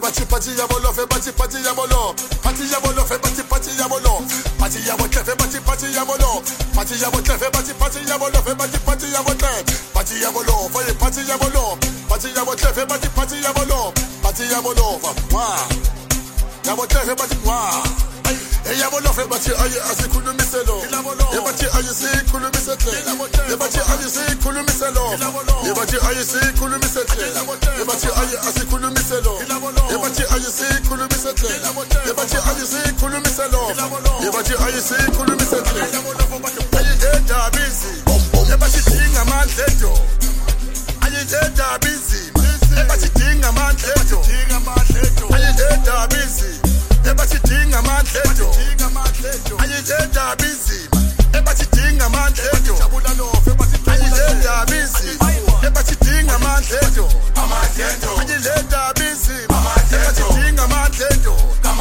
bati pati yabolo, fais bati pati yabolo. Pati yabolo, fais bati pati yabolo. Pati yabolo, fais bati pati yabolo. Pati yabolo, fais bati pati yabolo, fais bati pati yabolo. Pati yabolo, fais pati yabolo. Pati yabolo, fais bati pati yabolo. Pati yabolo, wa. Yabolo, fais bati wa. Yabolo, fais bati aye asikulu miselo. Yabati aye sikulu misetle. Yabati aye sikulu miselo. Yabati aye sikulu misetle. Yabati aye asikulu miselo. Yabati aye sikulu misetle. Yabati aye sikulu miselo. Yabati aye sikulu misetle. Aye data busy. Yabati tinga mantejo. Aye data busy. Yabati tinga mantejo. Aye data busy. Ebachidinga mantejo ayideda busy ebachidinga mantejo ayideda busy ebachidinga mantejo ayideda busy ebachidinga mantejo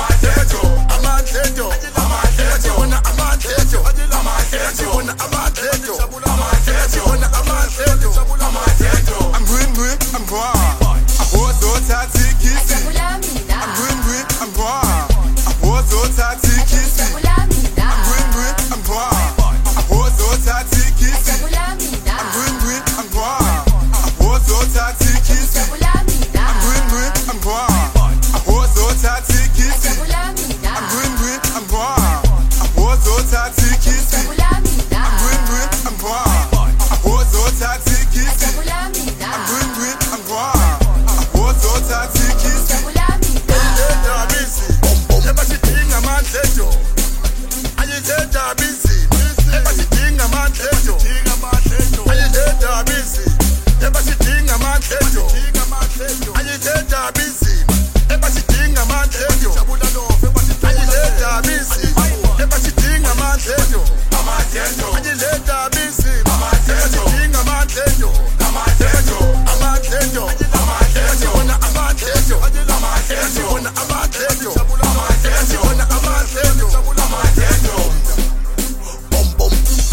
amantejo ebachibona amantejo ebachibona amantejo ebachibona amantejo I'm green, I'm brown Awozo tati kisi I'm green, I'm brown Awozo tati kisi I'm green, I'm brown Awozo tati kisi I'm green, I'm brown Awozo tati kisi I'm green, I'm brown Awozo tati kisi I'm green, I'm brown Awozo tati kisi I'm green, I'm brown Awozo tati kisi I'm green, I'm brown Awozo tati kisi ayideda busy ebachidinga mantejo ayideda busy ebachidinga mantejo ayideda busy ebachidinga mantejo ayideda busy ebachidinga mantejo ayideda busy ebachidinga mantejo ayideda busy ebachidinga mantejo amantejo ebachibona amantejo ebachibona amantejo ebachibona amantejo bom bom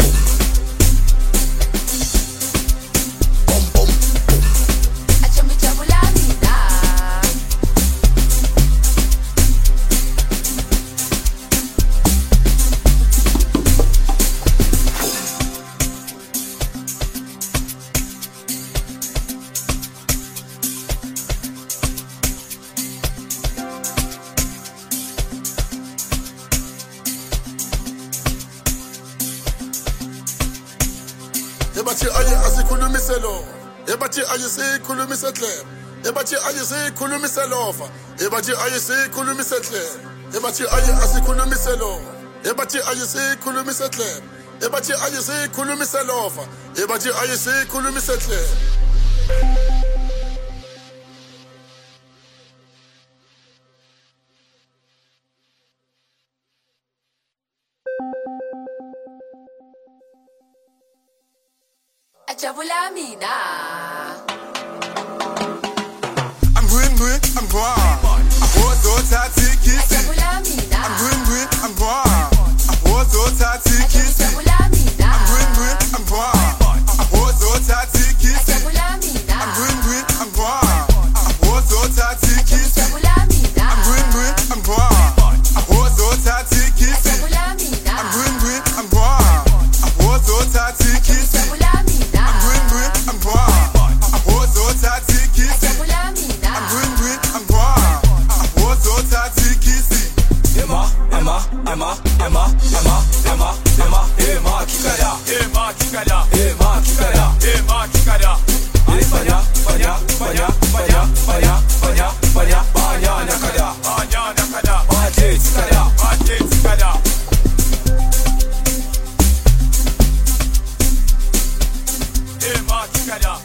Ebati aye asikulu miselo. Ebati aye sikulu misetle. Ebati aye sikulu miselofa. Ebati aye sikulu misetle. Ebati aye asikulu miselo. Ebati aye sikulu misetle. Ebati aye sikulu miselofa. Ebati aye sikulu misetle. I'm green, I'm brown. Awozo tati kisi I'm green, I'm brown. Awozo tati kisi I'm green, I'm brown. Awozo tati kisi I'm green, I'm brown. Awozo tati kisi I'm green, I'm brown. Awozo tati kisi I'm green, I'm brown. Awozo tati kisi I'm green, I'm brown. Awozo tati kisi I'm green, I'm brown. Awozo tati kisi Emma, kikaya, banya nakada, bate tikada. Emma kikaya.